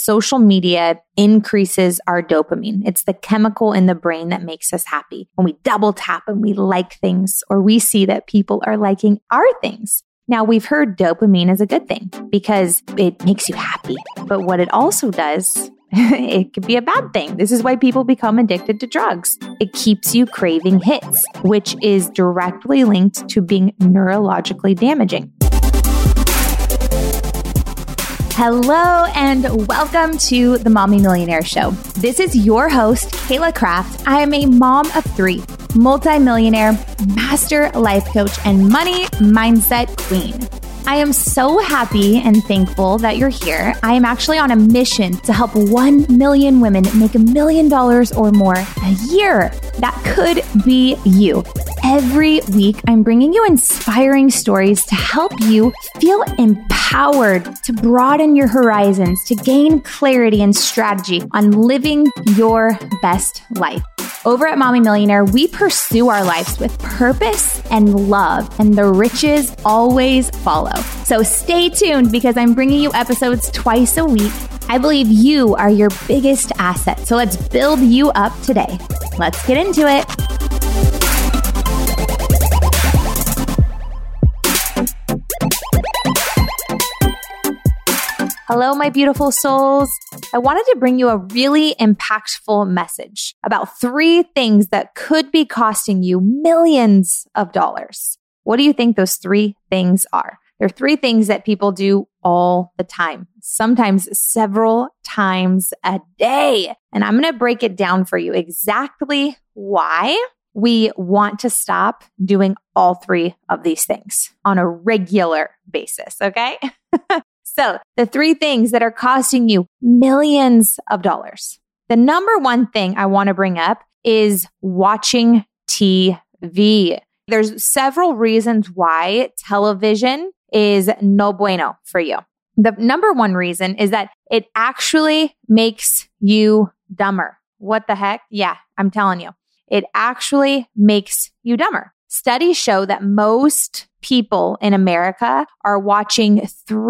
social media increases our dopamine. It's the chemical in the brain that makes us happy. When we double tap and we like things, or we see that people are liking our things. Now, we've heard dopamine is a good thing because it makes you happy. But what it also does, it could be a bad thing. This is why people become addicted to drugs. It keeps you craving hits, which is directly linked to being neurologically damaging. Hello and welcome to the Mommy Millionaire Show. This is your host, Kayla Kraft. I am a mom of 3, multimillionaire, master life coach, and money mindset queen. I am so happy and thankful that you're here. I am actually on a mission to help 1 million women make $1 million or more a year. That could be you. Every week, I'm bringing you inspiring stories to help you feel empowered, to broaden your horizons, to gain clarity and strategy on living your best life. Over at Mommy Millionaire, we pursue our lives with purpose and love, and the riches always follow. So stay tuned because I'm bringing you episodes twice a week. I believe you are your biggest asset. So let's build you up today. Let's get into it. Hello, my beautiful souls. I wanted to bring you a really impactful message about 3 things that could be costing you millions of dollars. What do you think those 3 things are? There are 3 things that people do all the time, sometimes several times a day. And I'm going to break it down for you exactly why we want to stop doing all 3 of these things on a regular basis, okay? So the 3 things that are costing you millions of dollars. The number one thing I want to bring up is watching TV. There's several reasons why television is no bueno for you. The number one reason is that it actually makes you dumber. What the heck? Yeah, I'm telling you. It actually makes you dumber. Studies show that most people in America are watching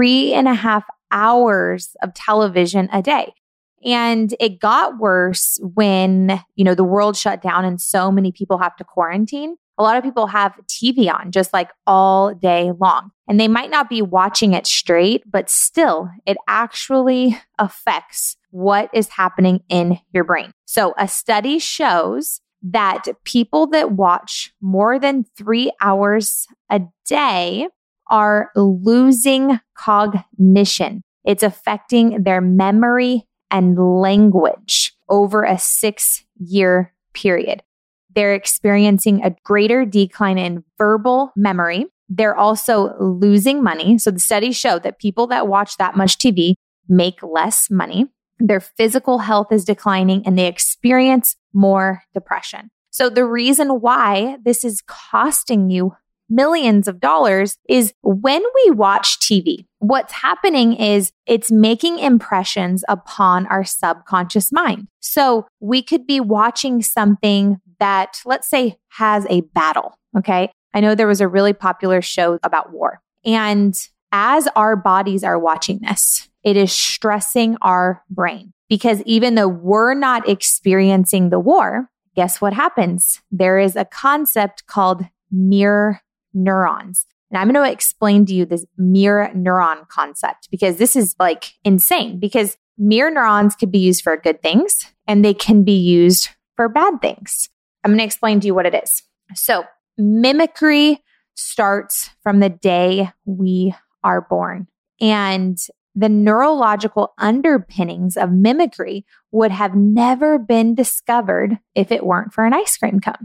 3.5 hours of television a day. And it got worse when, the world shut down and so many people have to quarantine. A lot of people have TV on just like all day long. And they might not be watching it straight, but still, it actually affects what is happening in your brain. So a study shows that people that watch more than 3 hours a day are losing cognition. It's affecting their memory and language over a 6-year period. They're experiencing a greater decline in verbal memory. They're also losing money. So the studies show that people that watch that much TV make less money. Their physical health is declining and they experience more depression. So the reason why this is costing you millions of dollars is when we watch TV, what's happening is it's making impressions upon our subconscious mind. So we could be watching something that, let's say, has a battle. Okay. I know there was a really popular show about war. And as our bodies are watching this, it is stressing our brain because even though we're not experiencing the war, guess what happens? There is a concept called mirror neurons. And I'm going to explain to you this mirror neuron concept because this is like insane because mirror neurons could be used for good things and they can be used for bad things. I'm going to explain to you what it is. So mimicry starts from the day we are born. And the neurological underpinnings of mimicry would have never been discovered if it weren't for an ice cream cone.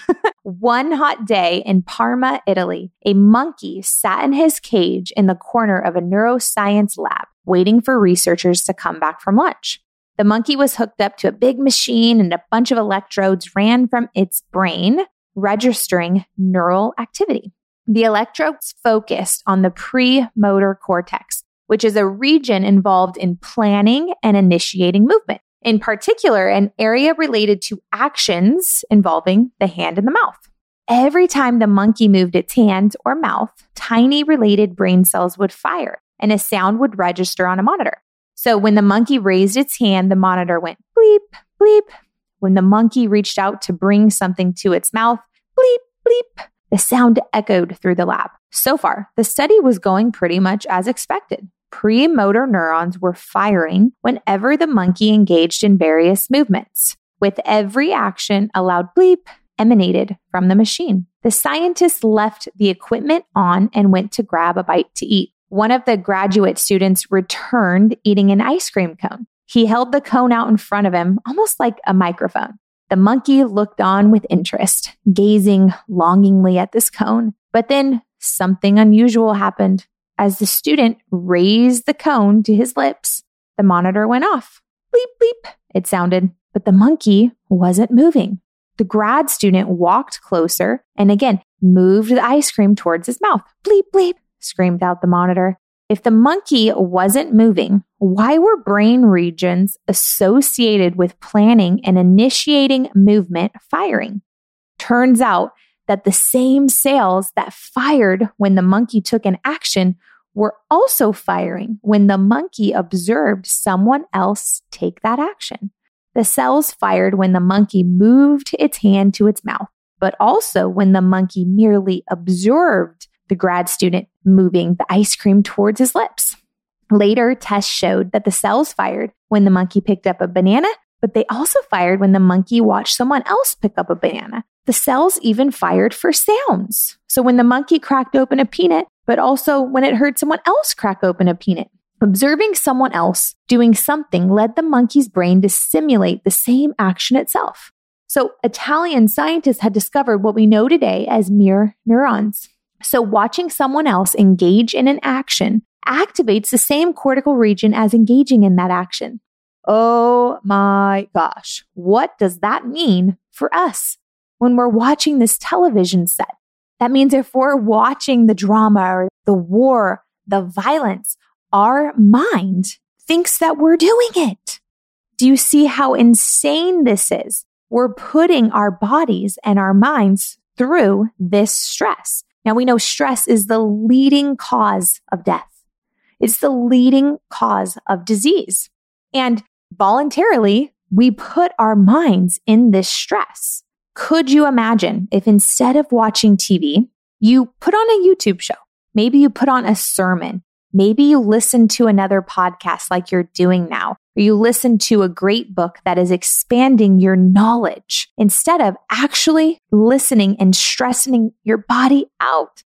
One hot day in Parma, Italy, a monkey sat in his cage in the corner of a neuroscience lab, waiting for researchers to come back from lunch. The monkey was hooked up to a big machine and a bunch of electrodes ran from its brain, registering neural activity. The electrodes focused on the premotor cortex, which is a region involved in planning and initiating movement. In particular, an area related to actions involving the hand and the mouth. Every time the monkey moved its hand or mouth, tiny related brain cells would fire and a sound would register on a monitor. So when the monkey raised its hand, the monitor went bleep, bleep. When the monkey reached out to bring something to its mouth, bleep, bleep. The sound echoed through the lab. So far, the study was going pretty much as expected. Premotor neurons were firing whenever the monkey engaged in various movements. With every action, a loud bleep emanated from the machine. The scientists left the equipment on and went to grab a bite to eat. One of the graduate students returned eating an ice cream cone. He held the cone out in front of him, almost like a microphone. The monkey looked on with interest, gazing longingly at this cone. But then something unusual happened. As the student raised the cone to his lips, the monitor went off. Bleep, bleep, it sounded, but the monkey wasn't moving. The grad student walked closer and again moved the ice cream towards his mouth. Bleep, bleep, screamed out the monitor. If the monkey wasn't moving, why were brain regions associated with planning and initiating movement firing? Turns out that the same cells that fired when the monkey took an action were also firing when the monkey observed someone else take that action. The cells fired when the monkey moved its hand to its mouth, but also when the monkey merely observed the grad student moving the ice cream towards his lips. Later, tests showed that the cells fired when the monkey picked up a banana, but they also fired when the monkey watched someone else pick up a banana. The cells even fired for sounds. So when the monkey cracked open a peanut, but also when it heard someone else crack open a peanut. Observing someone else doing something led the monkey's brain to simulate the same action itself. So Italian scientists had discovered what we know today as mirror neurons. So watching someone else engage in an action activates the same cortical region as engaging in that action. Oh my gosh, what does that mean for us when we're watching this television set? That means if we're watching the drama or the war, the violence, our mind thinks that we're doing it. Do you see how insane this is? We're putting our bodies and our minds through this stress. Now we know stress is the leading cause of death. It's the leading cause of disease. And voluntarily, we put our minds in this stress. Could you imagine if instead of watching TV, you put on a YouTube show? Maybe you put on a sermon. Maybe you listen to another podcast like you're doing now, or you listen to a great book that is expanding your knowledge instead of actually listening and stressing your body out.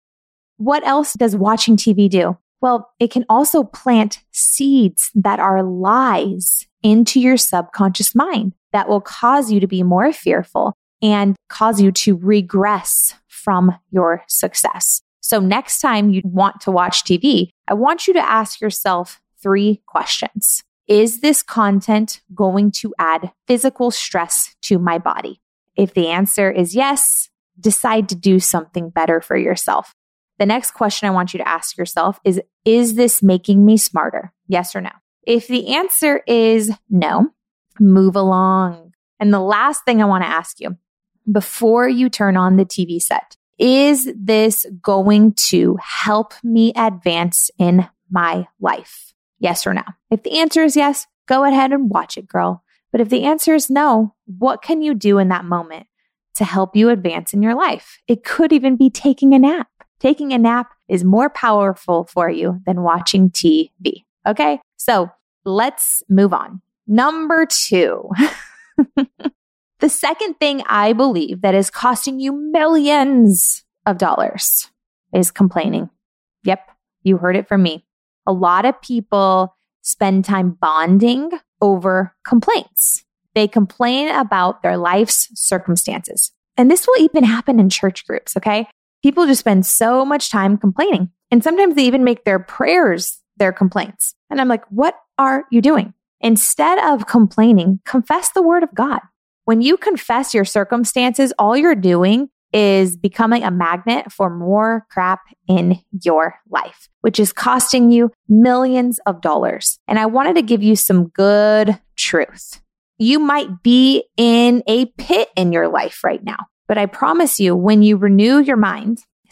What else does watching TV do? Well, it can also plant seeds that are lies into your subconscious mind that will cause you to be more fearful and cause you to regress from your success. So next time you want to watch TV, I want you to ask yourself 3 questions. Is this content going to add physical stress to my body? If the answer is yes, decide to do something better for yourself. The next question I want you to ask yourself is this making me smarter? Yes or no? If the answer is no, move along. And the last thing I want to ask you, before you turn on the TV set, is this going to help me advance in my life? Yes or no? If the answer is yes, go ahead and watch it, girl. But if the answer is no, what can you do in that moment to help you advance in your life? It could even be taking a nap. Taking a nap is more powerful for you than watching TV. Okay? So let's move on. Number 2. The second thing I believe that is costing you millions of dollars is complaining. Yep, you heard it from me. A lot of people spend time bonding over complaints. They complain about their life's circumstances. And this will even happen in church groups, okay? People just spend so much time complaining. And sometimes they even make their prayers their complaints. And I'm like, what are you doing? Instead of complaining, confess the word of God. When you confess your circumstances, all you're doing is becoming a magnet for more crap in your life, which is costing you millions of dollars. And I wanted to give you some good truth. You might be in a pit in your life right now, but I promise you, when you renew your mind,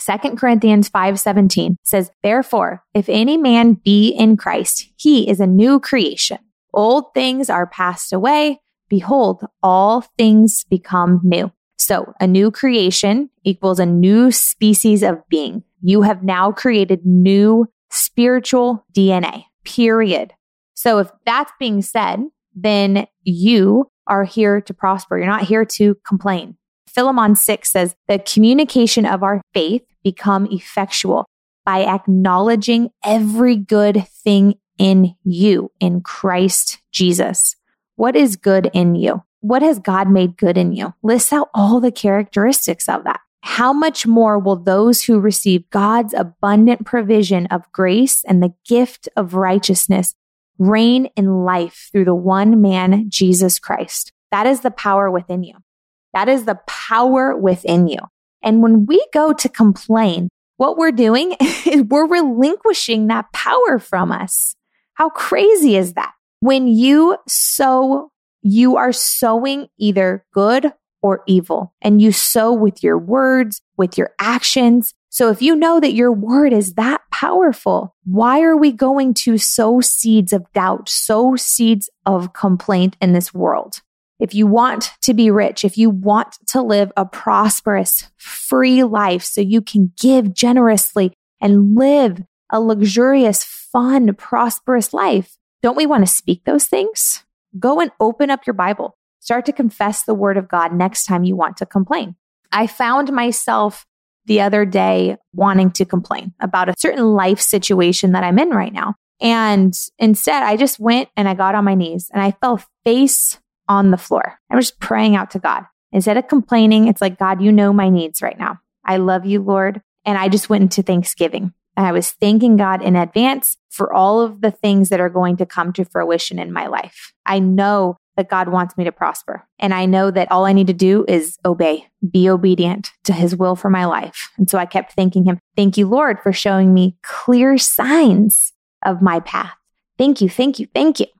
2 Corinthians 5:17 says, therefore, if any man be in Christ, he is a new creation. Old things are passed away. Behold, all things become new. So a new creation equals a new species of being. You have now created new spiritual DNA, period. So if that's being said, then you are here to prosper. You're not here to complain. Philemon 6 says, the communication of our faith become effectual by acknowledging every good thing in you, in Christ Jesus. What is good in you? What has God made good in you? List out all the characteristics of that. How much more will those who receive God's abundant provision of grace and the gift of righteousness reign in life through the one man, Jesus Christ? That is the power within you. That is the power within you. And when we go to complain, what we're doing is we're relinquishing that power from us. How crazy is that? When you sow, you are sowing either good or evil, and you sow with your words, with your actions. So if you know that your word is that powerful, why are we going to sow seeds of doubt, sow seeds of complaint in this world? If you want to be rich, if you want to live a prosperous, free life so you can give generously and live a luxurious, fun, prosperous life, don't we want to speak those things? Go and open up your Bible. Start to confess the word of God next time you want to complain. I found myself the other day wanting to complain about a certain life situation that I'm in right now. And instead, I just went and I got on my knees and I fell face on the floor. I was just praying out to God. Instead of complaining, it's like, God, you know my needs right now. I love you, Lord. And I just went into Thanksgiving. And I was thanking God in advance for all of the things that are going to come to fruition in my life. I know that God wants me to prosper. And I know that all I need to do is obey, be obedient to his will for my life. And so I kept thanking him. Thank you, Lord, for showing me clear signs of my path. Thank you, thank you, thank you.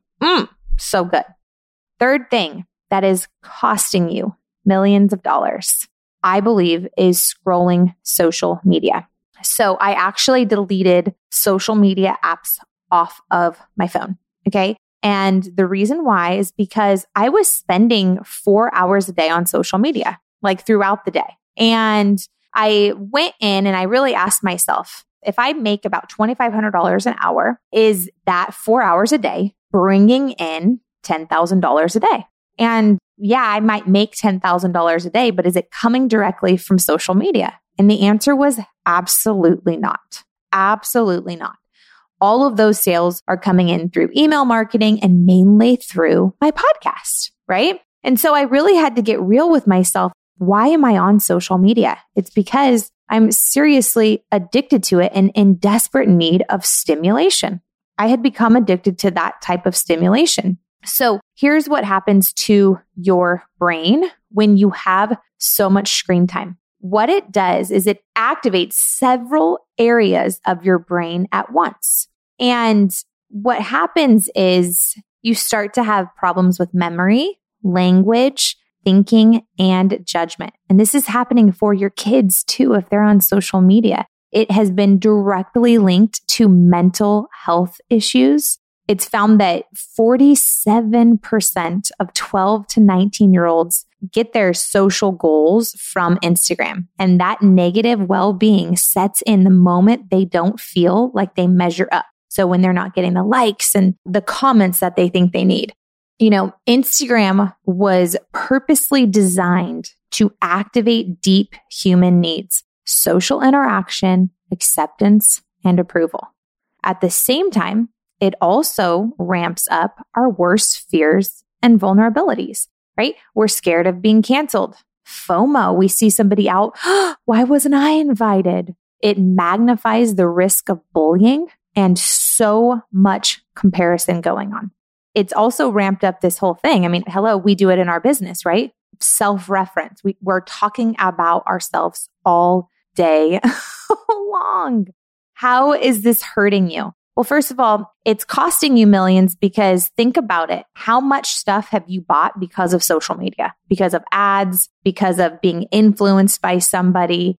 So good. Third thing that is costing you millions of dollars, I believe, is scrolling social media. So I actually deleted social media apps off of my phone. Okay. And the reason why is because I was spending 4 hours a day on social media, like throughout the day. And I went in and I really asked myself, if I make about $2,500 an hour, is that 4 hours a day bringing in $10,000 a day? And yeah, I might make $10,000 a day, but is it coming directly from social media? And the answer was absolutely not. Absolutely not. All of those sales are coming in through email marketing and mainly through my podcast, right? And so I really had to get real with myself. Why am I on social media? It's because I'm seriously addicted to it and in desperate need of stimulation. I had become addicted to that type of stimulation. So here's what happens to your brain when you have so much screen time. What it does is it activates several areas of your brain at once. And what happens is you start to have problems with memory, language, thinking, and judgment. And this is happening for your kids too if they're on social media. It has been directly linked to mental health issues. It's found that 47% of 12 to 19-year-olds get their social goals from Instagram. And that negative well-being sets in the moment they don't feel like they measure up. So when they're not getting the likes and the comments that they think they need. You know, Instagram was purposely designed to activate deep human needs, social interaction, acceptance, and approval. At the same time, it also ramps up our worst fears and vulnerabilities, right? We're scared of being canceled. FOMO, we see somebody out. Why wasn't I invited? It magnifies the risk of bullying and so much comparison going on. It's also ramped up this whole thing. I mean, hello, we do it in our business, right? Self-reference. We're talking about ourselves all day long. How is this hurting you? Well, first of all, it's costing you millions because think about it. How much stuff have you bought because of social media? Because of ads, because of being influenced by somebody?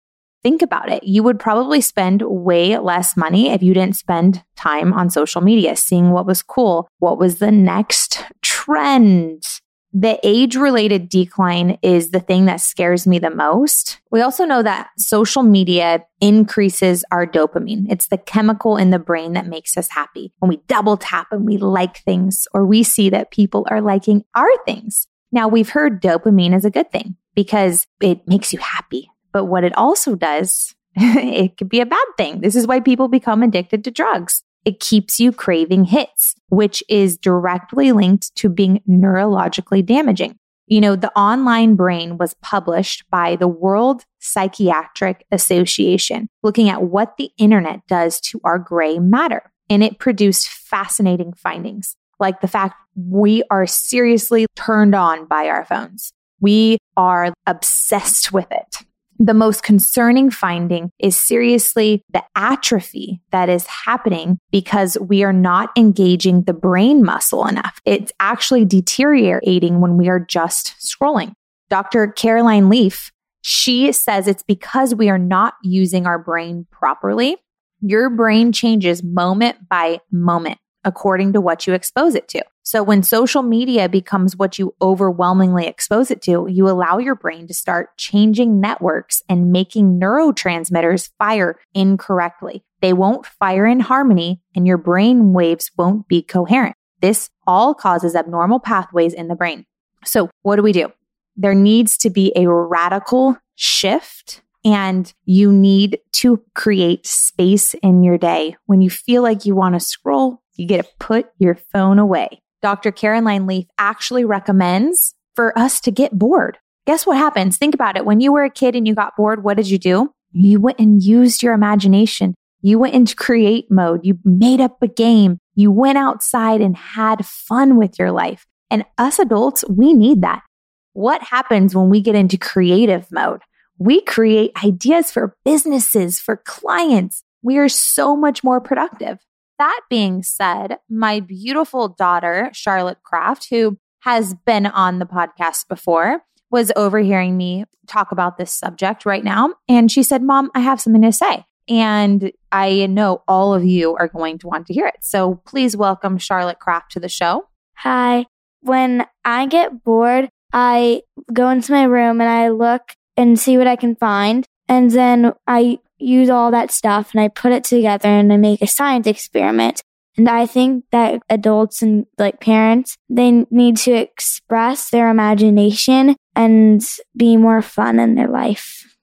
think about it. You would probably spend way less money if you didn't spend time on social media, seeing what was cool, what was the next trend. The age-related decline is the thing that scares me the most. We also know that social media increases our dopamine. It's the chemical in the brain that makes us happy. When we double tap and we like things, or we see that people are liking our things. Now, we've heard dopamine is a good thing because it makes you happy. But what it also does, it could be a bad thing. This is why people become addicted to drugs. It keeps you craving hits, which is directly linked to being neurologically damaging. You know, the online brain was published by the World Psychiatric Association, looking at what the internet does to our gray matter. And it produced fascinating findings, like the fact we are seriously turned on by our phones. We are obsessed with it. The most concerning finding is seriously the atrophy that is happening because we are not engaging the brain muscle enough. It's actually deteriorating when we are just scrolling. Dr. Caroline Leaf, she says it's because we are not using our brain properly. Your brain changes moment by moment according to what you expose it to. So when social media becomes what you overwhelmingly expose it to, you allow your brain to start changing networks and making neurotransmitters fire incorrectly. They won't fire in harmony and your brain waves won't be coherent. This all causes abnormal pathways in the brain. So what do? There needs to be a radical shift, and you need to create space in your day. When you feel like you want to scroll, you get to put your phone away. Dr. Caroline Leaf actually recommends for us to get bored. Guess what happens? Think about it. When you were a kid and you got bored, what did you do? You went and used your imagination. You went into create mode. You made up a game. You went outside and had fun with your life. And us adults, we need that. What happens when we get into creative mode? We create ideas for businesses, for clients. We are so much more productive. That being said, my beautiful daughter, Charlotte Kraft, who has been on the podcast before, was overhearing me talk about this subject right now. And she said, Mom, I have something to say. And I know all of you are going to want to hear it. So please welcome Charlotte Kraft to the show. Hi. When I get bored, I go into my room and I look and see what I can find. And then I use all that stuff and I put it together and I make a science experiment. And I think that adults and like parents, they need to express their imagination and be more fun in their life.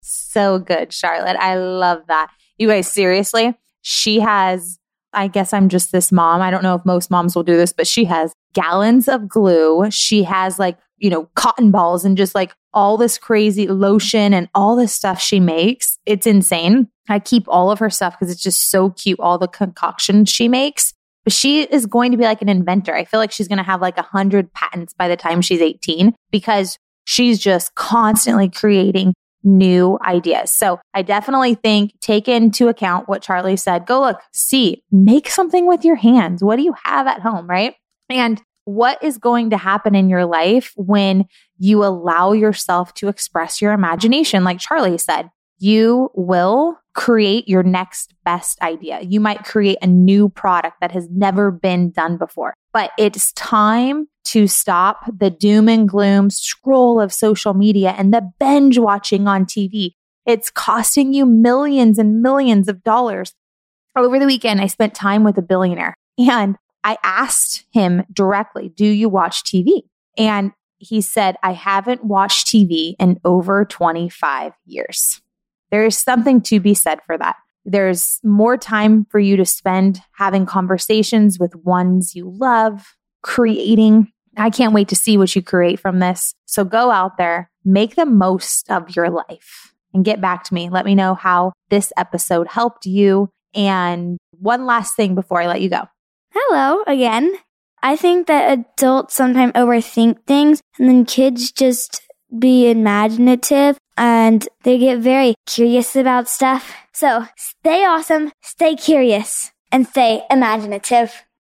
So good, Charlotte. I love that. You guys, seriously, she has, I guess I'm just this mom. I don't know if most moms will do this, but she has gallons of glue. She has cotton balls and just like all this crazy lotion and all this stuff she makes. It's insane. I keep all of her stuff because it's just so cute, all the concoctions she makes. But she is going to be like an inventor. I feel like she's going to have like 100 patents by the time she's 18 because she's just constantly creating new ideas. So I definitely think take into account what Charlie said. Go look, see, make something with your hands. What do you have at home, right? And what is going to happen in your life when you allow yourself to express your imagination? Like Charlie said, you will create your next best idea. You might create a new product that has never been done before, but it's time to stop the doom and gloom scroll of social media and the binge watching on TV. It's costing you millions and millions of dollars. Over the weekend, I spent time with a billionaire and I asked him directly, do you watch TV? And he said, I haven't watched TV in over 25 years. There is something to be said for that. There's more time for you to spend having conversations with ones you love, creating. I can't wait to see what you create from this. So go out there, make the most of your life and get back to me. Let me know how this episode helped you. And one last thing before I let you go. Hello again. I think that adults sometimes overthink things and then kids just be imaginative and they get very curious about stuff. So stay awesome, stay curious, and stay imaginative.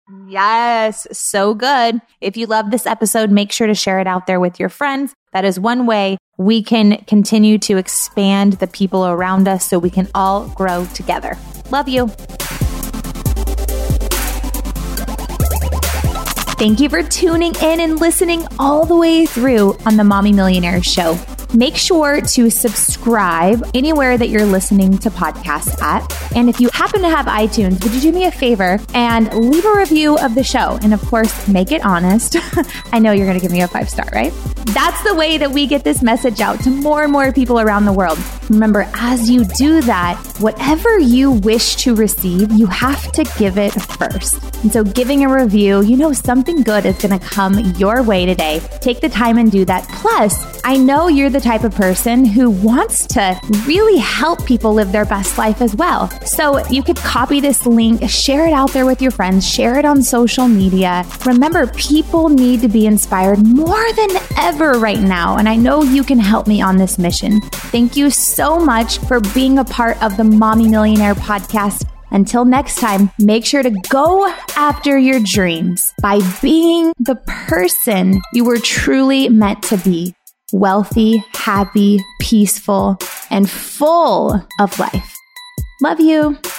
Yes, so good. If you love this episode, make sure to share it out there with your friends. That is one way we can continue to expand the people around us so we can all grow together. Love you. Thank you for tuning in and listening all the way through on the Mommy Millionaire Show. Make sure to subscribe anywhere that you're listening to podcasts at. And if you happen to have iTunes, would you do me a favor and leave a review of the show? And of course, make it honest. I know you're going to give me a 5-star, right? That's the way that we get this message out to more and more people around the world. Remember, as you do that, whatever you wish to receive, you have to give it first. And so giving a review, you know something good is going to come your way today. Take the time and do that. Plus, I know you're the type of person who wants to really help people live their best life as well. So you could copy this link, share it out there with your friends, share it on social media. Remember, people need to be inspired more than ever right now. And I know you can help me on this mission. Thank you so much for being a part of the Mommy Millionaire podcast. Until next time, make sure to go after your dreams by being the person you were truly meant to be. Wealthy, happy, peaceful, and full of life. Love you.